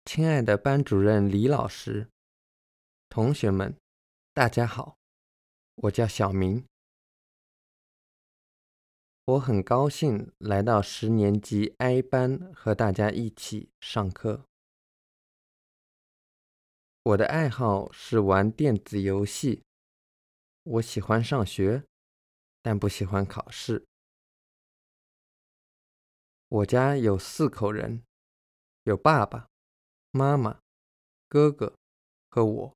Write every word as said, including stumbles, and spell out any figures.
亲爱的班主任李老师，同学们，大家好，我叫小明。我很高兴来到十年级 A 班和大家一起上课。我的爱好是玩电子游戏。我喜欢上学，但不喜欢考试。我家有四口人，有爸爸、妈妈、哥哥和我。